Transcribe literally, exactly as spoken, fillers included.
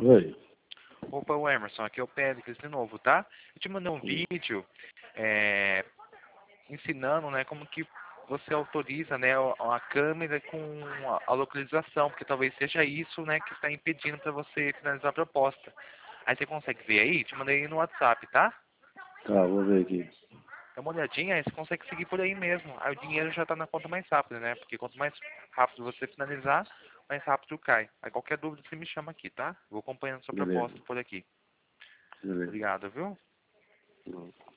Oi. Opa, o Emerson, aqui é o Péricles de novo, tá? Eu te mandei um vídeo é, ensinando, né, como que você autoriza, né, a câmera com a localização, porque talvez seja isso, né, que está impedindo para você finalizar a proposta. Aí você consegue ver aí? Te mandei no WhatsApp, tá? Tá, vou ver aqui. Dá uma olhadinha, aí você consegue seguir por aí mesmo. Aí o dinheiro já tá na conta mais rápido, né? Porque quanto mais rápido você finalizar, mais rápido cai. Aí qualquer dúvida você me chama aqui, tá? Vou acompanhando sua Beleza. proposta por aqui. Beleza. Obrigado, viu? Não.